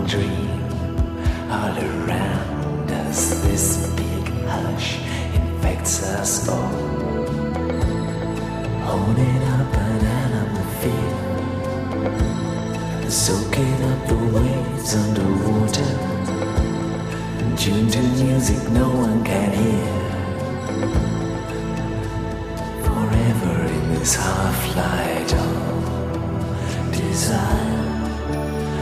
dream. All around us, this big hush infects us all. Holding up an animal feel, soaking up the waves underwater, tuned to music no one can hear. Forever in this half light of desire.